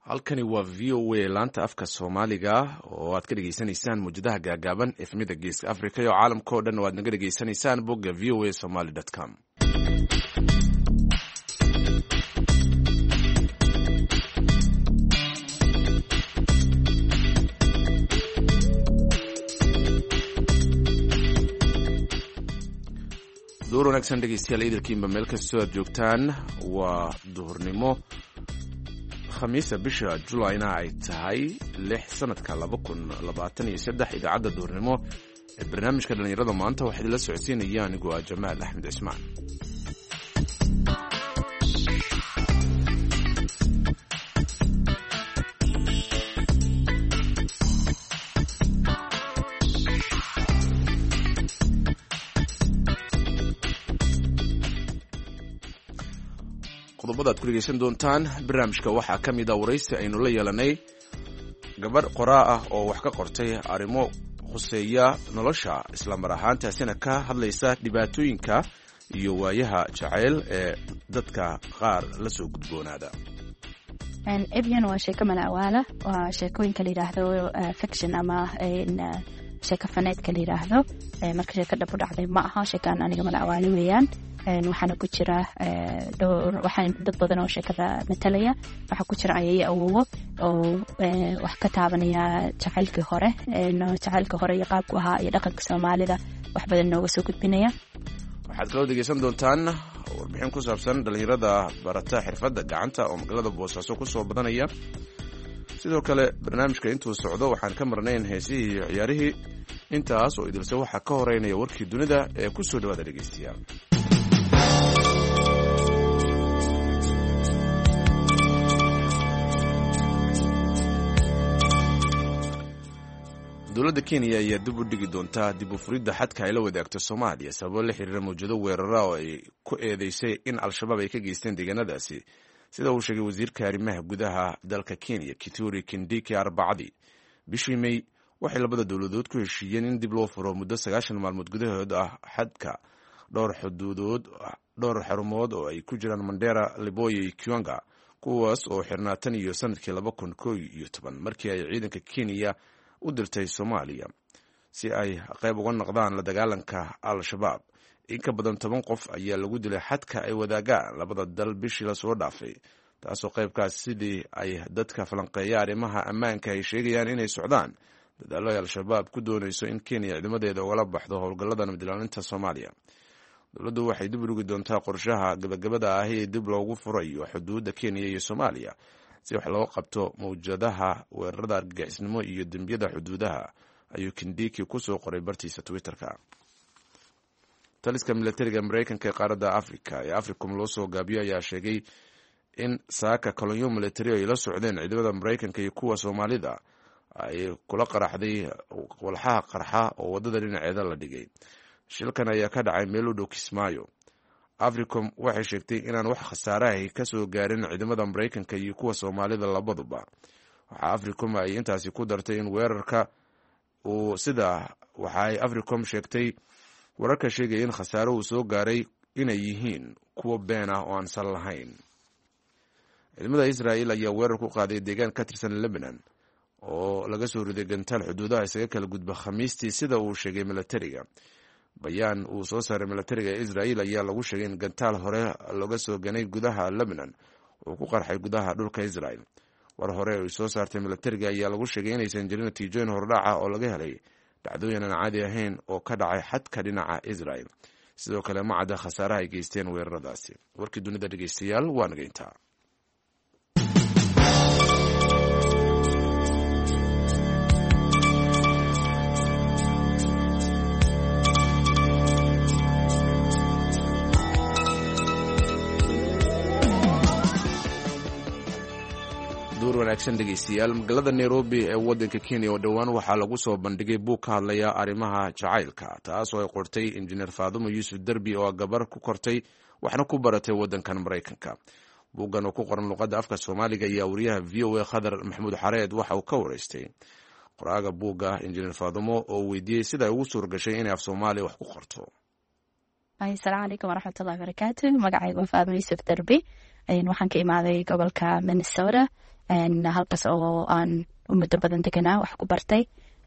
halkani waa v o a laanta afka soomaaliga oo aad ka dhegeysanaysaan muujadaha gaagaaban efmida geeska africa iyo caalamka oo dhan oo aad naga dhegeysanaysaan bogga v o a somaly com. duur wanaagsan dhegeystayaal idilkiinba meel kastoo aad joogtaan waa duhurnimo khamiisa bisha julayna ay tahay 6 sanadka 2023 idaacadda duhurnimo ee barnaamijka dhalinyarada maanta waxaa idinla socodsiinaya anigoo ah jamaal axmed cismaan. qodobada aad ku dhegeysan doontaan barnaamijka waxaa ka mid a waraysi aynu la yeelanay gabadh qoraa ah oo wax ka qortay arrimo khuseeya nolosha islamar ahaantaasina ka hadlaysa dhibaatooyinka iyo waayaha jacayl ee dadka qaar la soo gudboonaada. ebyan waa sheeko malawaala, waa sheekooyinka la yidhaahdo fiction ama sheeko faneedka la yidhaahdo. marka sheeko dhab u dhacday ma aha, sheekaan aniga malawaali weeyaan. waxaana ku jira waxaan dad badan oo sheekada matalaya. waxaa ku jira ayay awowo oo wax ka taabanaya jacaylkii hore iyo qaabku ahaa iyo dhaqanka Soomaalida wax badan nooga soo gudbinaya. waxaad kaloo dhegeysan doontaan warbixin ku saabsan dhalinyarada barata xirfadda gacanta oo magaalada Boosaaso ku soo badanaya. sidoo kale barnaamijka intuu socdo waxaan ka marnayn heesihii iyo ciyaarihii. intaas oo idilse waxaa ka horeynaya warkii dunida ee ku soo dhawaada dhegeystayaal. dowladda Kenya ayaa dib u dhigi doontaa dib u furidda xadka ay la wadaagto Soomaaliya sababo la xiriira mawjado weerara oo ay ku eedeysay in al-shabaab ay ka geysteen deegaanadaasi, sida uu sheegay wasiirka arrimaha gudaha dalka Kenya Kithure Kindiki Arbacadii. bishii May waxay labada dowladood ku heshiiyeen in dib loo furo muddo 90 maalmood gudahood ah xadka dhowr xarumood oo ay ku jiraan Mandera, Liboya iyo Kiwanga, kuwaas oo xirnaa tan iyo sanadkii 2011 markii ay ciidanka Kenya u dirtay Soomaaliya si ay qayb uga noqdaan la dagaalanka al-shabaab. in ka badan 10 qof ayaa lagu dilay xadka ay wadaagaan labada dal bishii la soo dhaafay, taasoo qaybkaas sidii ay dadka falanqeeya arrimaha ammaanka ay sheegayaan inay socdaan dadaallo ay al-shabaab ku doonayso in Kenya ciidamadeeda ugala baxdo howlgallada nabadilaalinta Soomaaliya. dowladdu waxay dib u dhigi doontaa qorshaha gabagabada ah ee dib loogu furayo xuduudda Kenya iyo Soomaaliya si wax loo qabto mawjadaha weerarada argagixisnimo iyo dembiyada xuduudaha, ayuu Kindiki ku soo qoray bartiisa Twitter-ka. taliska militariga Mareykanka ee qaaradda Afrika ee Africom loo soo gaabiyo ayaa sheegay in saaka kolonyo militari ay la socdeen ciidamada Mareykanka iyo kuwa Soomaalida ay kula qaraxday walxaha qarxa oo wadada dhinaceeda la dhigay. shilkan ayaa ka dhacay meel u dhow Kismaayo. Africom waxay sheegtay inaan wax khasaare ah ka soo gaarin ciidamada Mareykanka iyo kuwa Soomaalida labaduba. waxa Africom ay intaasi ku dartay in weerarka waxa ay Africom sheegtay wararka sheegay in khasaare uu soo gaaray inay yihiin kuwa been ah oo aan sal lahayn. ciidamada Israa'iil ayaa weerar ku qaaday deegaan ka tirsan Lebanon oo laga soo riday gantaal xuduudaha isaga kala gudba Khamiistii, sida uu sheegay militariga. bayaan uu soo saaray militariga ee Israa'iil ayaa lagu sheegay in gantaal hore laga soo ganay gudaha Lebanon oo ku qarxay gudaha dhulka Israa'iil. war hore oo soo saartay militariga ayaa lagu sheegay inaysan jirin natiijooyin hordhaca oo laga helay dhacdooyin aan caadi ahayn oo ka dhacay xadka dhinaca Israa'iil. sidoo kale ma cadda khasaaraha ay geysteen weeraradaasi. warkii dunida dhegeystayaal waa naga intaa. wanaagsan dhegeystayaal. magaalada Nairobi ee wadanka Kenya oo dhowaan waxaa lagu soo bandhigay buug ka hadlaya arrimaha jacaylka, taasoo ay qortay injineer Faadumo Yuusuf Derbi oo gabar ku kortay waxna ku baratay wadankan Mareykanka. buuggan oo ku qoran luqadda afka Soomaaliga ayaa wariyaha VOA Khadar Maxamuud Xareed waxa uu ka wareystay qoraaga buugga injineer Faadumo oo weydiiyey sida ay ugu suurgashay inay af Soomaali wax ku qorto. Assalaamu calaykum waraxmatullaahi wabarakaatuh. magacaygu waa Faadumo Yuusuf Derbi. waxaan ka imaaday gobolka Minnesota. halkaas oo aan muddo badan deganaa wax ku bartay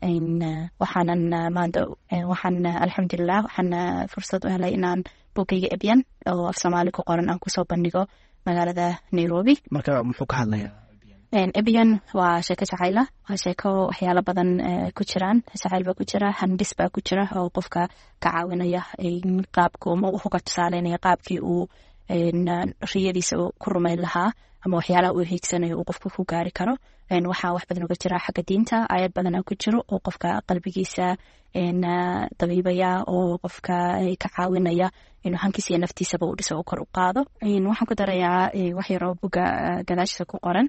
waxaan alxamdulilah waxaan fursad u helay inaan buugayga ebyan oo af soomaali ku qoran aan kusoo bandhigo magaalada Nairobi. marka muxuu ka hadlayaa ebyan? Waa sheeko jacayla, waa sheeko waxyaalo badan ku jiraan. jacayl baa ku jira, handis baa ku jira oo qofka ka caawinaya qaabka wuxuu ka tusaaleynaya qaabkii uu riyadiisa ku rumayn lahaa ama waxyaalaha uu hiigsanayo uu qofka ku gaari karo. waxaa wax badan uga jira xagga diinta, aayad badanaa ku jiro oo qofka qalbigiisa dabiibaya oo qofka ka caawinaya inuu hankiisa iyo naftiisaba u dhiso oo kor u qaado. waxaan ku darayaa wax yar oo buga gadaashiisa ku qoran.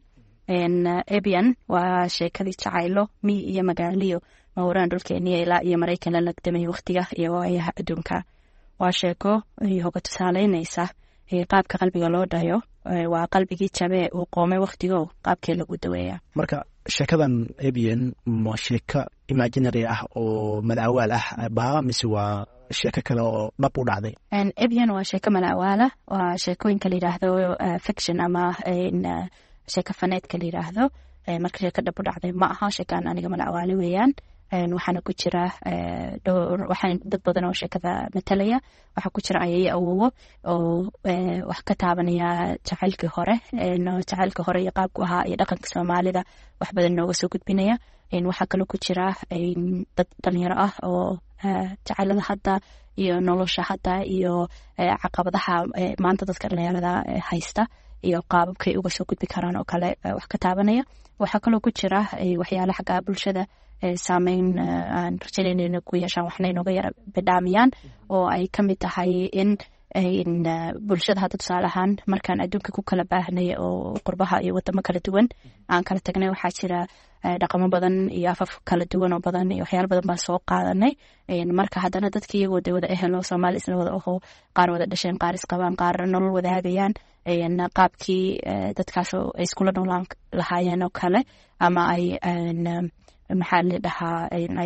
ebyan waa sheekadii jacaylo miyi iyo magaaliyo mawraan dhulkeeniya ilaa iyo Maraykan la lagdamay waqtiga iyo waayaha adduunka. waa sheeko hoga tusaaleynaysa qaabka qalbiga loo dhayo. waa qalbigii jabee uu qoomay waqtigo qaabkee lagu daweeya. marka sheekadan ebyan ma sheeko imaginary ah oo malawaal ah baa mise waa sheeko kale oo dhab u dhacday? ebyan waa sheeko malawaala, waa sheekooyinka la yiraahdo fiction ama sheeko faneedka la yiraahdo. marka sheeko dhab u dhacday ma aha, sheekaan aniga malawaale weeyaan. waxaana ku jira waxaan dad badan oo sheekada matalaya. waxaa ku jira ayaya awowo oo wax ka taabanaya jacaylkii hore iyo qaabku ahaa iyo dhaqanka Soomaalida wax badan nooga soo gudbinaya. waxaa kaloo ku jira dad dhalinyaro ah oo jacaylada hadda iyo nolosha hadda iyo caqabadaha maanta dadka dhalinyarada haysta iyo qaababkay uga soo gudbi karaan oo kale wax ka taabanaya. waxaa kaloo ku jira waxyaala xagga bulshada saameyn aan rajaynayno ku yeeshaan, waxna inooga yara badhaamiyaan oo ay ka mid tahay in bulshada hadda tusaale ahaan markaan adduunka ku kala baahnay oo qurbaha iyo wadamo kala duwan aan kala tagnay, waxaa jira dhaqamo badan iyo afaf kala duwan oo badan iyo waxyaalo badan baan soo qaadanay. marka haddana dadka iyagoo de wada ehelo Soomaali isla wada aho, qaar wada dhasheen, qaar isqabaan, qaar nolol wadaagayaan, qaabkii dadkaas ay iskula noolaan lahaayeen oo kale ama ay maxaa la dhahaa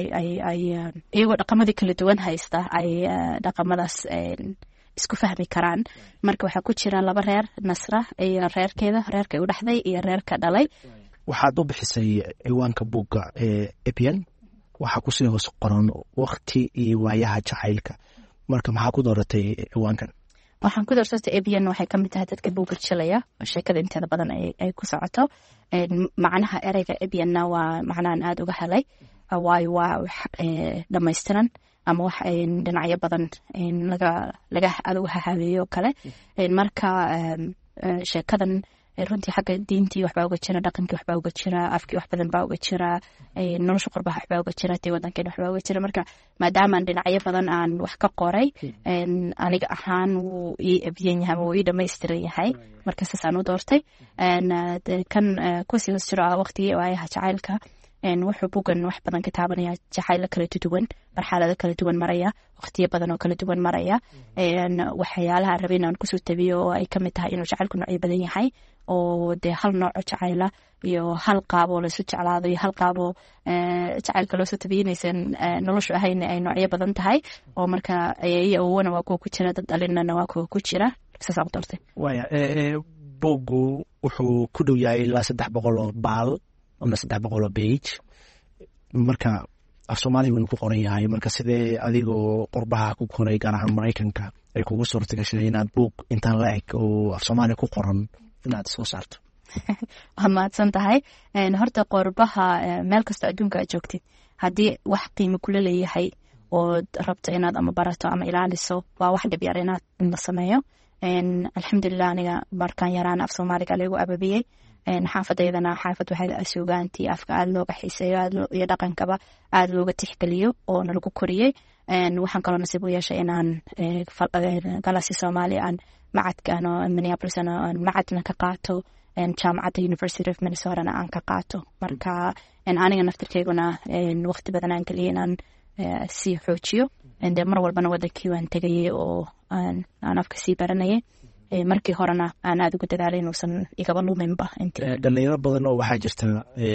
iyagoo dhaqamadii kala duwan haysta ay dhaqamadaas isku fahmi karaan. marka waxaa ku jira laba reer, Nasra iyo reerkeeda, reerka u dhaxday iyo reerka dhalay. waxaad u bixisay ciwaanka buugga ebyan, waxaa kusii hoos qoran waqti iyo waayaha jacaylka. marka maxaa ku dooratay ciwaankan? waxaan ku doorsatay ebyan waxay ka mid tahay dadka buugga jilaya oo sheekada inteeda badan ay ku socoto. macnaha ereyga ebyanna waa macnahan aada uga helay, waayo waa wax dhamaystiran ama wax dhinacyo badan laga aduga hahabeeyo oo kale. marka sheekadan runtii xagga diintii waxbaa uga jira, dhaqankii waxbaa uga jira, afkii wax badan baa uga jira, nolosha qurbaha waxbaa uga jira, tii wadankeen waxbaa uga jira. marka maadaamaan dhinacyo badan aan wax ka qoray, aniga ahaan wuu ii ebyan yahay ama wuu ii dhamaystiran yahay. marka saasaan u doortay. kan kusii hoos jiro waqtigii waayaha jacaylka, wuxuu bugan wax badan ka taabanaya jacaylo kala duwan, marxalado kala duwan maraya, waqtiyo badan oo kala duwan maraya. waxyaalaha rabay inaan kusoo tabiyo oo ay ka mid tahay inuu jacaylku noocyo badan yahay oo dee hal nooco jacayla iyo hal qaaboo laysu jeclaado iyo hal qaaboo jacaylka loosoo tabiyanaysan noloshu ahayna ay noocyo badan tahay. oo marka ayaya awowna waa kuwa ku jira, dad dhalinana waa kuwa ku jira. saasaan ku doortay. waaya buuggu wuxuu ku dhow yahay ilaa 300 oo baal ama 300 oo page. marka af Soomaaliya wuu ku qoran yahay. marka sidee adigoo qurbaha ku koray gaar ahaan Maraykanka ay kugu suurta gashay inaad buug intaan la eg oo af Soomaaliya ku qoran inaad soo saarto? waa mahadsan tahay. horta qurbaha meel kasta adduunka aad joogtid, haddii wax qiimo kula leeyahay oo rabto inaad ama barato ama ilaaliso, waa wax dhib yar in la sameeyo. alxamdulilah aniga markaan yaraan af Soomaaliga lagu ababiyey. xaafadeydana xaafad waxay suugaantii afka aada looga xiiseeyo iyo dhaqankaba aada looga tixgeliyo oo nalagu koriyey. waxaan kaloo nasiib u yeeshay inaan galasi Soomaali aan macadkan oo Minneapolis aan macadna ka qaato, jaamacadda University of Minnesota aan ka qaato. marka aniga naftirkeyguna waqti badan aan geliyay inaan sii xoojiyo. dee mar walbana wadankii waan tegayay oo aan afka sii baranayay. markii horena aan aada uga dadaalay inuusan igaba luminba. dhalinyaro badan oo waxaa jirta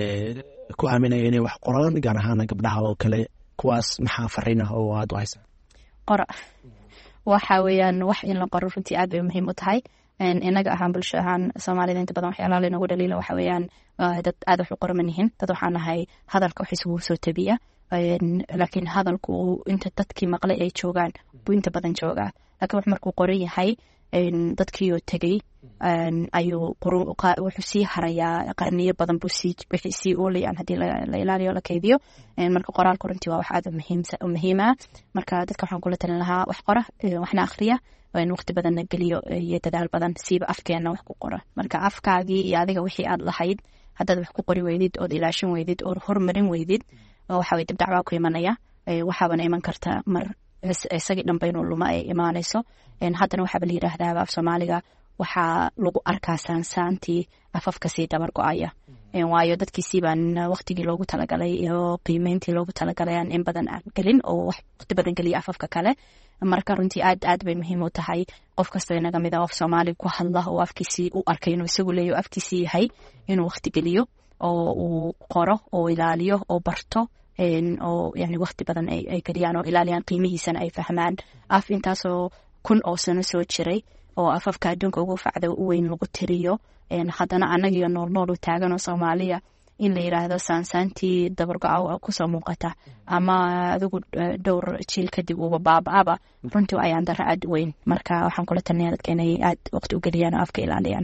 ku aaminaya inay wax qoraan, gaar ahaan gabdhaha oo kale. kuwaas maxaa fariin ah oo aad u haysaa? qora waxa weeyaan wax in la qoro runtii aad bay muhiim u tahay. inaga ahaan bulsho ahaan soomaalida inta badan waxyaalaha linagu dhaliila waxa weeyaan dad aad wax u qoran manihin dad waxaan nahay hadalka wax isugu soo tabiya laakiin hadalku inta dadkii maqlay ay joogaan buu inta badan joogaa laakiin wax markuu qoran yahay dadkii oo tegay ayuu wuxuu sii harayaa qarniyo badan buu wixii sii oolayaan haddii la ilaaliyo la kaydiyo marka qoraalku runtii waa wax aad u muhiima marka dadka waxaan kula talin lahaa wax qora waxna akhriya in waqti badanna geliyo iyo dadaal badan siiba afkeenna wax ku qora marka afkaagii iyo adiga wixii aad lahayd haddaad wax ku qori weydid ood ilaashin weydid ood horumarin weydid waxa way dibdacbaa ku imanaya waxaabana iman karta mar isagii dhanba inuu luma ay imaanayso haddana waxaaba la yidhaahdaaba af soomaaliga waxaa lagu arkaa saansaantii afafka sii dabar go-aya waayo dadkiisii baan waqtigii loogu talagalay iyo qiimeyntii loogu talagalay aan in badan aan gelin oo wax waqti badan geliya afafka kale marka runtii aad bay muhiim u tahay qof kastoo inaga mid a af soomaali ku hadla oo afkiisii u arkay inuu isagu leeyo afkiisii yahay inuu waqti geliyo oo uu qoro oo ilaaliyo oo barto oo yani waqti badan ay geliyaan oo ilaaliyaan qiimihiisana ay fahmaan af intaasoo 1,000 oo sano soo jiray oo afafka adduunka ugu facda u weyn lagu tiriyo haddana annagiyo nool u taagan oo soomaaliya in la yiraahdo saansaantii dabargo-a kusoo muuqata ama adigu dhowr jiil kadib uuba baaba-aba runtii ayaan daro aad weyn marka waxaan kula talinayaa dadka inay aad waqti u geliyaan oo afka ilaaliyaan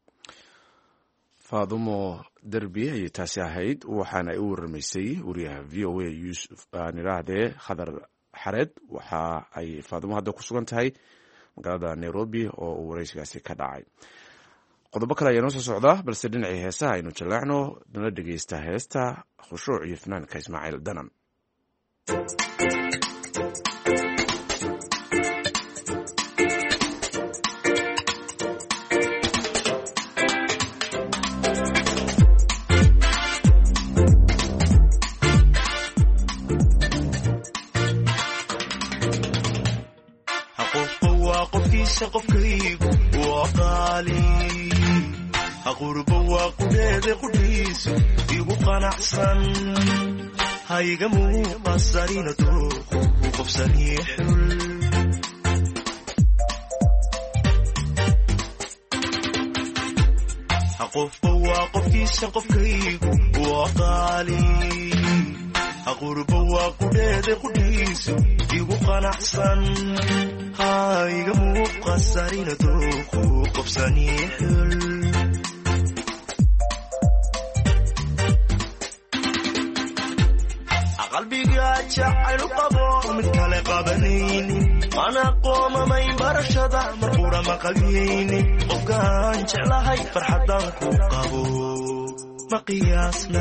faadumo derbi ayay taasi ahayd waxaana ay u waramaysay wariyaha v o a yuusuf aan idhaahdee khadar xareed waxa ay faadumo hadda ku sugan tahay magaalada nairobi oo uu waraysigaasi ka dhacay qodobo kale ayaa noo soo socda balse dhinacii heesaha aynu jaleecno nala dhegeysta heesta khushuuc iyo fanaanka ismaaciil danan qofkaygu waa qaali aqurba waa qudheede qudhiisu igu qanacsan hayga muuqasarina dooqu u qofsanii xul qofba waa qofkiisa qofkaygu waa qaali aqurba waa qudheede qudhiisu igu qanacsan hayga muuqasarina dooqu qofsanii xul qalbiga jacayl u qabo mid kale qabanayni mana qoomamayn barashada marqura ma qabiyayni qofkaan jeclahay farxadan ku qabo ma qiyaasna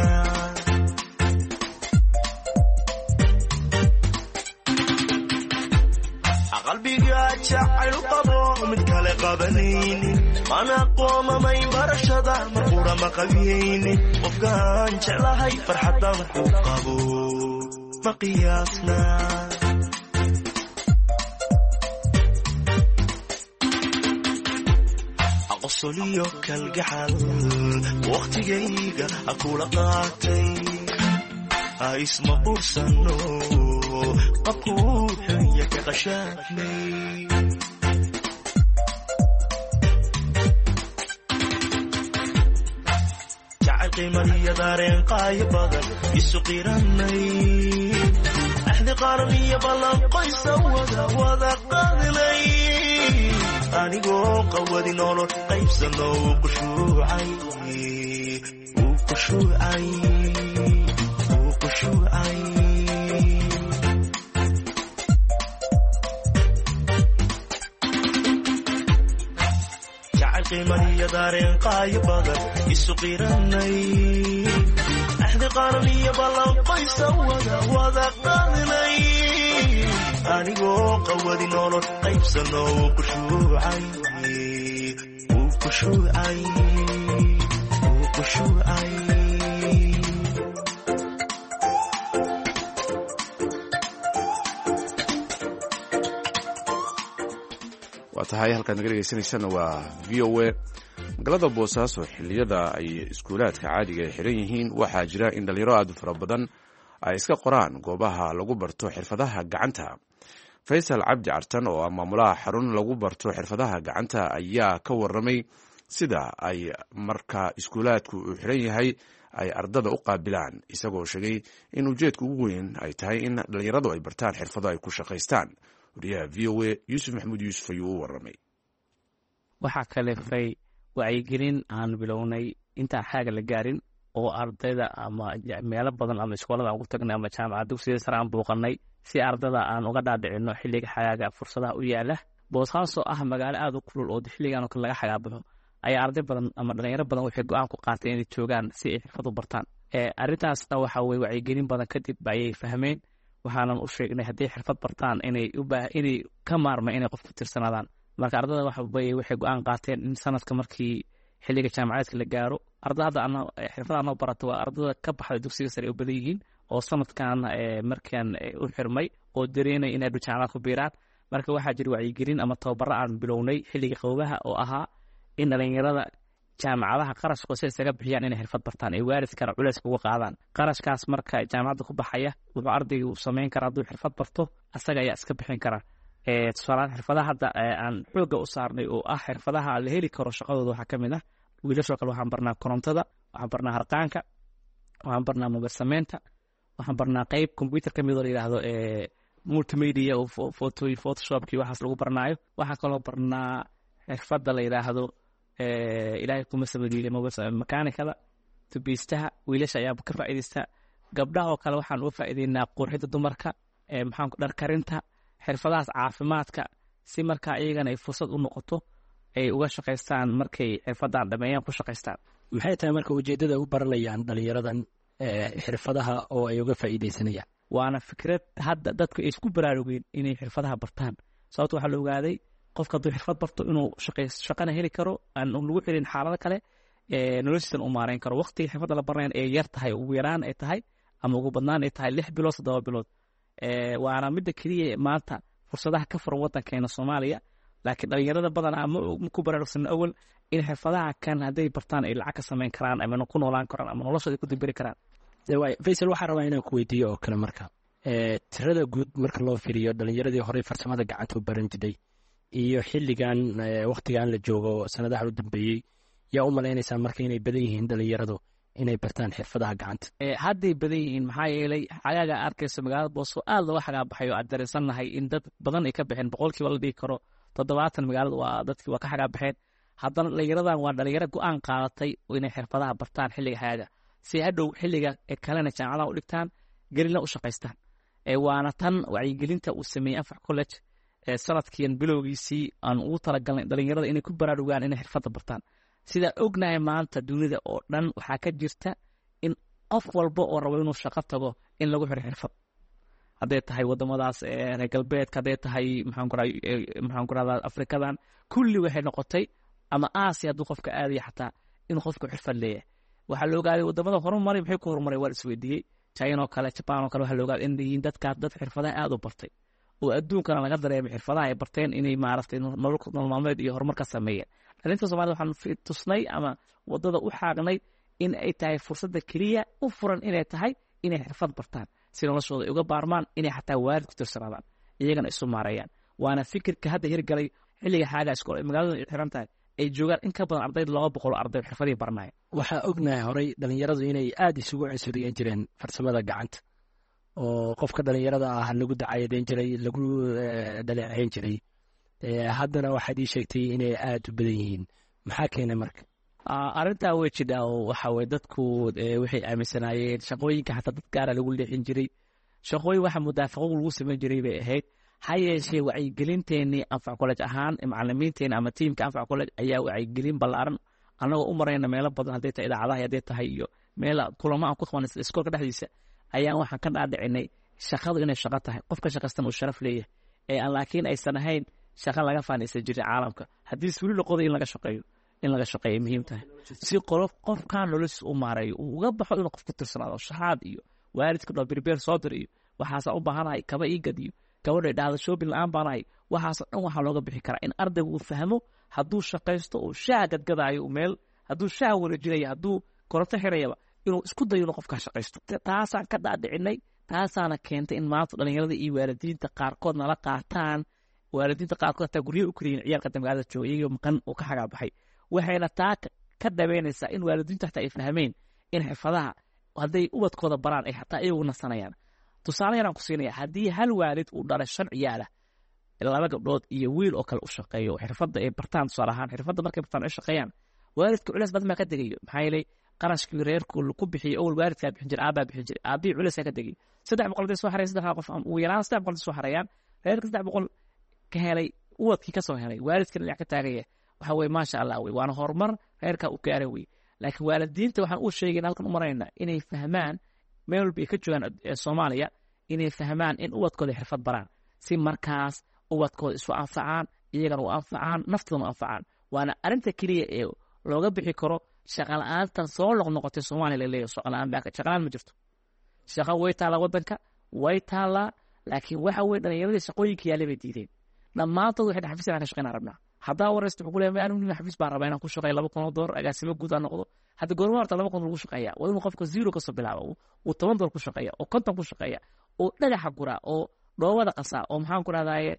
qalbiga jacayl u qabo mid kale qabanayni mana qoomamayn barashada marqura ma qabiyayni qofkaan jeclahay farxadan ku qabo ma qiyaasna aqosoliyo kalgacal waqtigayga akula qaatay ha isma qursano qabkuu xunya ka qashaafnay jacayl qiimaniyo daareen qaayo badan isu qiranay axdi qaran iyo ballan qoysa wada qaadinay anigoo qawadi nolol qaybsano uu qushuucay qiimaniyo daareen qaayo badan isu qiranay axdi qaran iyo ballan qoysa wada qaadinay anigoo qawadi nolol qaybsano uu qushuucay waa tahay halkaad naga dhegeysanaysana waa v o a magaalada boosaaso xilliyada ay iskuulaadka caadiga ay xiran yihiin waxaa jira in dhalinyaro aad u fara badan ay iska qoraan goobaha lagu barto xirfadaha gacanta faysal cabdi cartan oo ah maamulaha xarun lagu barto xirfadaha gacanta ayaa ka waramay sida ay marka iskuulaadku uu xiran yahay ay ardada u qaabilaan, isagoo sheegay in ujeedka ugu weyn ay tahay in dhalinyaradu ay bartaan xirfado ay ku shaqaystaan. wariyaha v o a yuusuf maxamuud yuusuf ayuu u waramay. waxaa kale fay wacyigelin aan bilownay intaan xaaga la gaarin oo ardayda ama meelo badan ama iskoolada aan ugu tagnay ama jaamacad dugsiga sare aan booqanay si ardada aan uga dhaadhicino xilliga xagaaga fursadaha u yaala. Boosaaso ah magaalo aad u kulul oo xilligan oo kale laga xagaabaxo ayaa arday badan ama dhalinyaro badan waxay go'aan ku qaateen inay joogaan si ay xirfad u bartaan. Arrintaasna waxa way wacyigelin badan kadib ayay fahmeen, waxaanan u sheegnay haddii xirfad bartaan inay ka maarma inay qof ku tirsanaadaan. marka ardada waxay go'aan qaateen in sanadka markii xilliga jaamacadeedka la gaaro ardada xirfadaha noo barata waa ardada ka baxday dugsiga sare oo badan yihiin oo sanadkan markaan u xirmay oo dareynay inay jaamacad ku biiraan. marka waxaa jira wacyigelin ama tababaro aan bilownay xilliga qaboobaha oo ahaa in dhalinyarada jaamacadaha qarashka si isaga bixiyaan inay xirfad bartaan ay waalidkana culays uga qaadaan. qarashkaas marka jaamacadda ku baxaya wuxuu ardaygu samayn karaa hadduu xirfad barto asaga ayaa iska bixin kara. tusaalahaan xirfadaha hadda aan xooga u saarnay oo ah xirfadaha la heli karo shaqadooda waxaa ka mid ah wiilashoo kale waxaan barnaa korontada, waxaan barnaa harqaanka, waxaan barnaa mobil samaynta, waxaan barnaa qayb computer ka mid oo la yidhaahdo multimedia oo photoshopkii waxaas lagu barnaayo. waxaa kaloo barnaa xirfadda la yidhaahdo ilaahay kuma samadiilay makaanikada, tubiistaha, wiilasha ayaa ka faa'iidaysta. gabdhaha oo kale waxaan uga faa'iidaynaa qurxidda dumarka, dharkarinta, xirfadahaas caafimaadka, si markaa iyagana ay fursad u noqoto ay uga shaqaystaan markay xirfadan dhameeyaan ku shaqaystaan. maxay tahay marka ujeedada u baranayaan dhalinyaradan xirfadaha oo ay uga faa'iidaysanayaan? waana fikrad hadda dadku ay isku baraarugeen inay xirfadaha bartaan. sababto waxaa la ogaaday qofka hadduu xirfad barto inuu shaqana heli karo, aan lagu xirin xaalado kale, noloshiisan u maarayn karo. waqtiga xirfadda la baranayan ee yar tahay, ugu yaraan ay tahay ama ugu badnaan ay tahay 6 bilood 7 bilood. waana midda keliya maanta fursadaha ka furan waddankeena Soomaaliya. laakiin dhalinyarada badanaa ma ku baraarugsan awal in xirfadaha kan hadday bartaan ay lacag ka samayn karaan ama ku noolaan karaan ama noloshooda ku dibiri karaan. Faysal, waxaan rabaa inaan ku weydiiyo oo kale marka tirada guud marka loo fiiriyo dhalinyaradii horey farsamada gacanta u baran jiray iyo xilligan waqtigan la joogo sanadaha u dambeeyey, yaa u malaynaysaa marka inay badan yihiin dhalinyaradu inay bartaan xirfadaha gacanta? hadday badan yihiin maxaa yeelay xagaaga arkayso magaalada Booso aad looga xagaabaxayo aad dareensanahay in dad badan ay ka baxeen, boqolkiiba la dhigi karo 70 magaalada waa dadkii waa ka xagaabaxeen. haddana dhalinyaradan waa dhalinyaro go'aan qaadatay inay xirfadaha bartaan xilliga xagaaga si hadhow xilliga kalena jaamacadaha u dhigtaan gelina u shaqaystaan. waana tan wacyigelinta uu sameeyey Anfac College sanadkiian bilowgiisii aan ugu talagalnay dhalinyarada inay ku baraarugaan inay xirfadda bartaan. sida ognahay maanta dunida oo dhan waxaa ka jirta in qof walba oo rabo inuu shaqo tago in lagu xiro xirfad, hadday tahay wadamadaas reer galbeedka, hadday tahay maxaan ku rahdaa Afrikadan, kulli waxay noqotay ama Aasiya hadduu qofka aadaya xataa inuu qofku xirfad leeyahay. waxaa la ogaaday wadamada horumaray maxay ku horumaray waa isweydiiyey. China oo kale, Japan oo kale waxaa la ogaaday in yihiin dad xirfadaha aad u bartay oo adduunkana laga dareemay xirfadaha ay barteen inay maaragtay nolol maalmeed iyo horumar ka sameeyeen. dhalinta Soomaalida waxaan tusnay ama wadada u xaagnay in ay tahay fursadda keliya u furan inay tahay inay xirfad bartaan si noloshooda ay uga baarmaan, inay xataa waalid ku tirsanaadaan, iyagana isu maareeyaan. waana fikirka hadda hirgalay xilliga xaaga iskool magaalada xiran tahay ay joogaan in ka badan ardayd 200 arday xirfadii baranaya. waxaa ognahay horey dhalinyaradu inay aad isugu cusuriyan jireen farsamada gacanta oo qofka dhalinyarada ah lagu dacayadeyn jiray, lagu dhaleeceyn jiray. haddana waxaad ii sheegtay inay aad u badan yihiin. maxaa keenay marka? arrintaa way jidhaa oo waxa way dadku waxay aaminsanaayeen shaqooyinka xataa dad gaara lagu leexin jiray. shaqooyin waxa mudaafaqo lagu samayn jiray bay ahayd. ha yeeshee wacyigelinteenii Anfac College ahaan macallimiinteena ama tiimka Anfac College ayaa wacyigelin ballaaran annagoo u marayna meelo badan, hadday tahay idaacadaha, hadday tahay iyo meel kulamo aan ku qabanay iskoolka dhexdiisa, ayaan waxaan ka dhaadhicinay shaqadu inay shaqo tahay, qofka shaqaystana uu sharaf leeyahay, laakiin aysan ahayn shaqo laga faanaysan jiray caalamka. haddii suuli la qoday in laga shaqeeyo muhiim tahay si qofkan noloshiisa u maareeyo uu uga baxo inuu qof ku tirsanaado shaxaad iyo waalidka dhoo birbeer soo dir iyo waxaasa u baahanahay kaba ii gadiyo gabadha dhahda shoobin la-aan baanahay. waxaasoo dhan waxaa looga bixi karaa in ardaygu uu fahmo hadduu shaqaysto uu shaha gadgadaayo meel, hadduu shaha wareejinayo, hadduu koronto xirayaba inuu isku dayo inuu qofkaa shaqaysto. taasaan ka dhaadhicinay taasaana keentay in maanta dhalinyarada iyo waalidiinta qaarkood nala qaataan waalidiinta qaarkood hataa guryaha u koriyin ciyaalka magaalada jooga iyagoo maqan oo ka xagaa baxay waxayna taa ka dhabeynaysaa in waalidiintu hataa ay fahmeen in xirfadaha hadday ubadkooda baraan ay hataa iyagu nasanayaan tusaale yaraan ku siinaya haddii hal waalid uu dhalay 5 ciyaala 2 gabdhood iyo wiil oo kale u shaqeeyo xirfadda ay bartaan tusaale ahaan xirfadda markay bartaan ay shaqeeyaan waalidka culays badan baa ka degayo maxaa yeelay qarashkii reerku ku bixiyay awal waalidkaa bixin jiray aabaa bixin jiray aabii culays ka degay 300 soo xaray 3 qof ugu yaraan 300 soo xarayaan reerka 300 ka helay ubadkii ka soo helay waalidkana dhinac ka taagaya waxa weeye maasha Allah wey waana horumar reerka u gaaray wey laakiin waalidiinta waxaan u sheegay halkan u maraynaa inay fahmaan meel walba ay ka joogaan Soomaaliya inay fahmaan in ubadkooda xirfad baraan si markaas ubadkooda isu anfacaan iyagana u anfacaan naftooda u anfacaan waana arinta kaliya ee looga bixi karo shaqo la'aanta soo noqotay Soomaaliya la leeyahay shaqo la'aan ma jirto shaqo way taala wadanka way taala laakiin waxa way dhalinyarada shaqooyinka yaala bay diideen dhammaantood waxay xafiiska ka shaqeynaa rabnaa hadaa waraysto wuxuu leeyahay anigu xafiis baan rabaa inaan ku shaqeeyo $200 agaasimo guud aan noqdo hadda goorma horta $200 lagu shaqeeyaa waa inuu qofka zero ka soo bilaabo uu $10 ku shaqeeya oo $50 ku shaqeeya oo dhagaxa gura oo dhoobada qasa oo maxaan ku raadaaye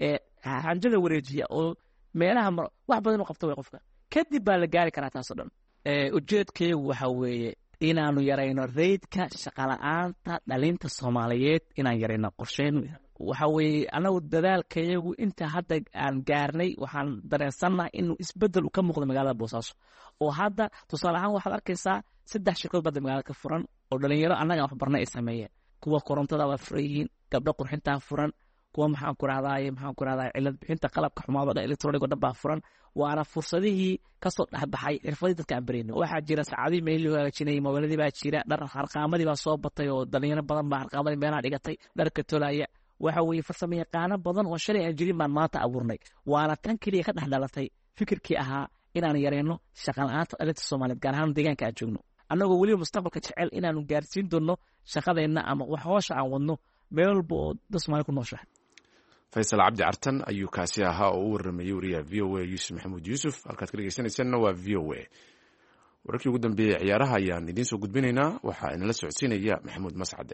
hanjada wareejiya oo meelaha wax badan u qabto way qofka kadib baa la gaari karaa taas oo dhan ujeedkeegu waxa weeye inaanu yarayno reydka shaqo la'aanta dhalinta Soomaaliyeed inaan yarayno qorsheyno waxa weeye anagu dadaalkayagu inta hadda aan gaarnay waxaan dareensanahay inuu isbedel ka muuqdo magaalada Boosaaso oo hadda tusaale ahaan waxaad arkaysaa 3 shirkadood bada magaalada ka furan oo dhalinyaro annaga wax barnay ay sameeyeen kuwa korontada waa furayiin gabdho qurxinta furan kuwa maxaan ku raadaaye cilad bixinta qalabka xumaada electronic oo dhanba furan waana fursadihii ka soo dhaxbaxay xirfadii dadka aan bareenay waxa jira saacadii meel loo hagaajinay moobiladii baa jira dhar harqaamadii baa soo batay oo dhalinyaro badan baa harqaamadii meelaha dhigatay dharka tolaya waxa weeye farsamo yaqaano badan oo shalay aan jirin baan maanta abuurnay waana tan kaliya ka dhaxdalatay fikirkii ahaa inaan yareyno shaqo la'aanta dhalinta Soomaaliyeed gaar ahaan deegaanka aan joogno annagoo weliba mustaqbalka jecel inaanu gaarsiin doono shaqadeena ama wax hoosha aan wadno meel walba oo dad Soomaali ku nooshahay faysal cabdi cartan ayuu kaasi ahaa oo u waramayay wariyaha VOA Yuusuf Maxamuud Yuusuf halkaad ka dhegeysanaysanna waa VOA wararkii ugu dambeeyay ciyaaraha ayaan idiin soo gudbinaynaa waxaa inala socodsiinaya Maxamuud Mascade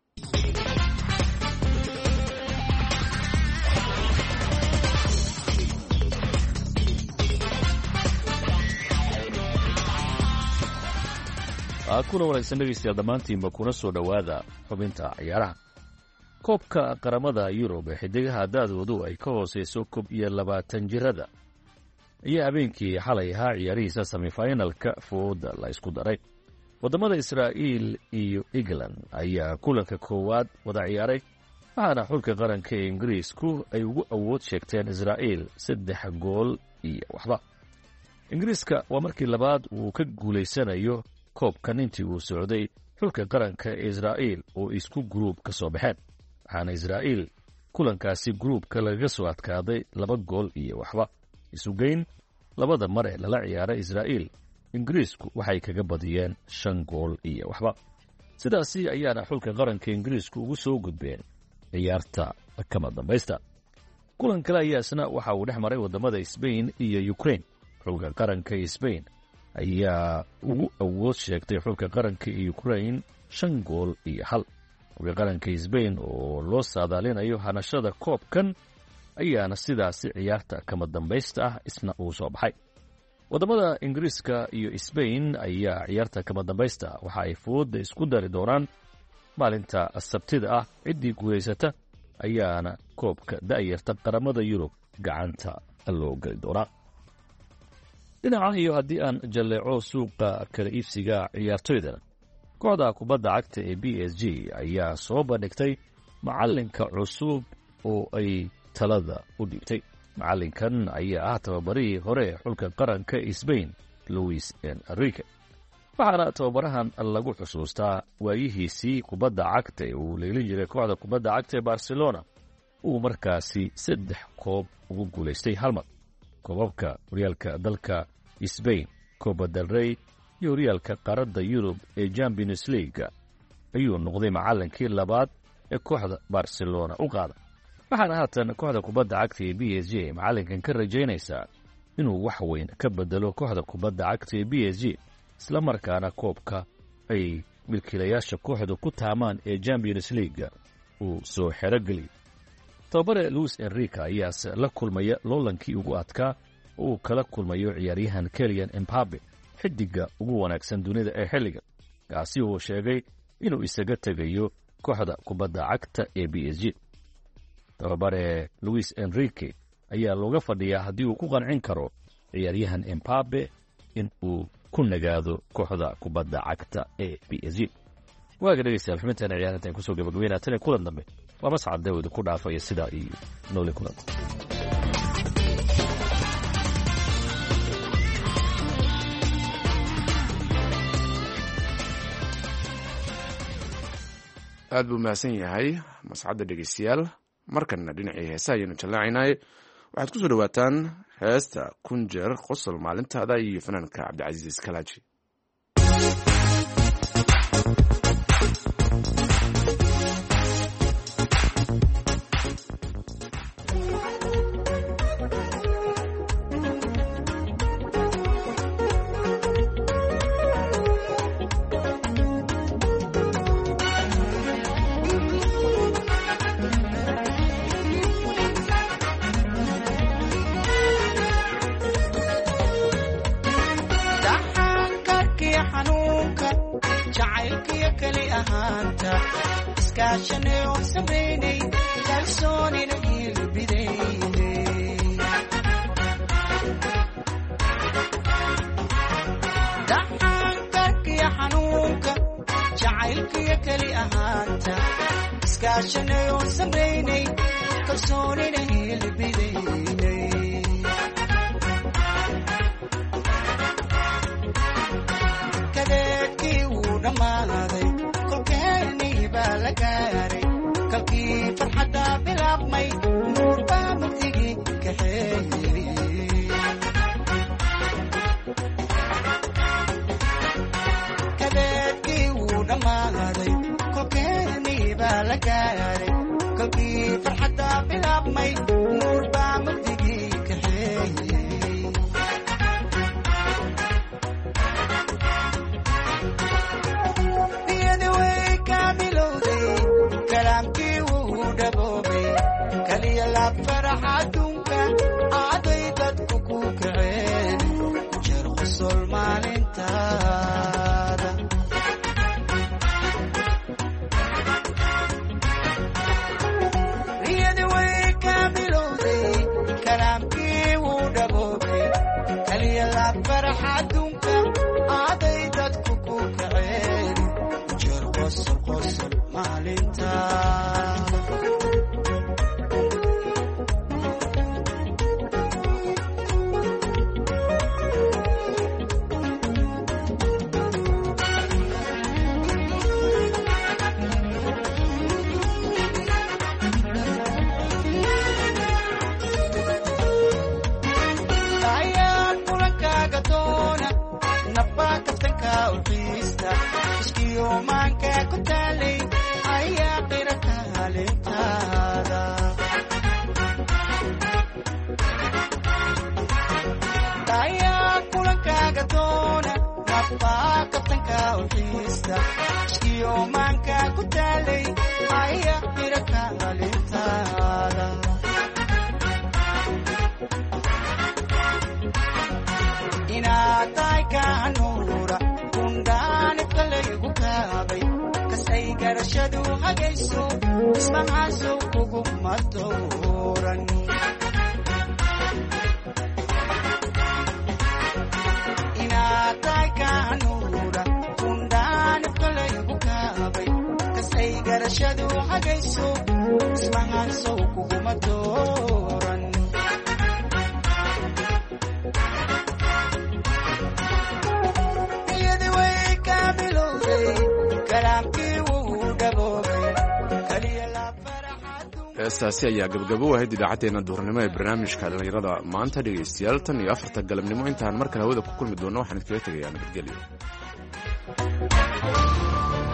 kuna wanaagsan dhegeystayaal dhammaantiinba kuna soo dhowaada xubinta ciyaaraha koobka qaramada Yurub ee xidigaha da'doodu ay ka hooseyso 21 jirada ayaa habeenkii xalay ahaa ciyaarihiisa semifinalka fooda la isku daray wadamada Israa'iil iyo England ayaa kulanka koowaad wada ciyaaray waxaana xulka qaranka ee Ingiriisku ay ugu awood sheegteen Israa'iil 3 gool iyo waxba Ingiriiska waa markii labaad uu ka guuleysanayo koobkan intii uu socday xulka qaranka ee Israa'iil oo isku group ka soo baxeen waxaana Israa'iil kulankaasi groupka laga soo adkaaday 2 gool iyo waxba isugeyn labada mar ee lala ciyaaray Israa'iil Ingiriisku waxay kaga badiyeen 5 gool iyo waxba sidaasi ayaana xulka qaranka Ingiriisku ugu soo gudbeen ciyaarta kama dambaysta kulan kale ayaa isna waxa uu dhex maray wadamada Spain iyo Ukraine xulka qaranka Spain ayaa ugu awood sheegtay xulka qaranka Ukraine 5 gool iyo 1 xulka qaranka Spain oo loo saadaalinayo hanashada koobkan ayaana sidaasi ciyaarta kama dambaysta ah isna uu soo baxay wadamada Ingiriiska iyo Spain ayaa ciyaarta kama dambaysta waxa ay fooda isku dari doonaan maalinta Sabtida ah cidii guuleysata ayaana koobka da'yarta qaramada Yurub gacanta loo gali doonaa dhinaca iyo haddii aan jaleeco suuqa kala iibsiga ciyaartoyda kooxda kubadda cagta ee PSG ayaa soo bandhigtay macalinka cusub oo ay talada u dhiibtay macalinkan ayaa ah tababarihii hore xulka qaranka Spain Luis Enrique waxaana tababarahan lagu xusuustaa waayihiisii kubadda cagta ee uu leelin jiray kooxda kubadda cagta ee Barcelona uu markaasi 3 koob ugu guuleystay hal mar koobabka horyaalka dalka Spain Copa del Rey iyo horyaalka qaaradda Yurub ee Champions League ayuu noqday macallinkii labaad ee kooxda Barcelona u qaada waxaana haatan kooxda kubadda cagta ee PSG macallinkan ka rajaynaysaa inuu wax weyn ka bedelo kooxda kubadda cagta ee PSG isla markaana koobka ay milkiilayaasha kooxdu ku taamaan ee Champions League uu soo xerogeliyey. tababare Luis Enrique ayaase la kulmaya loolankii ugu adkaa uu kala kulmayo ciyaaryahan Kylian Mbappe, xidiga ugu wanaagsan dunida ee xilligan, kaasi uu sheegay inuu isaga tegayo kooxda kubadda cagta ee PSG. tababare Luis Enrique ayaa looga fadhiyaa haddii uu ku qancin karo ciyaaryahan Mbappe in uu ku nagaado kooxda kubadda cagta ee PSG. waaga dhegeystayaal xubinteena ciyaaranta aan kusoo gabagabeynaa tan kulan dambe waa Mascad Daawud ku dhaafaya sidaa iyo nooli kulan. aad buu mahadsan yahay mascadda dhegeystayaal. markanna dhinacii heesa ayaynu jallaacaynay. waxaad ku soo dhowaataan heesta kun jeer qosol maalintaada iyo fanaanka cabdicasiis kalaaji. heestaasi ayaa gabagabo u ahayd idaacaddeenna duhurnimo ee barnaamijka dhallinyarada maanta. dhegaystayaal tan iyo 4 galabnimo intaan mar kale hawada ku kulmi doonno waxaan idkaga tegayaa nabadgelyo.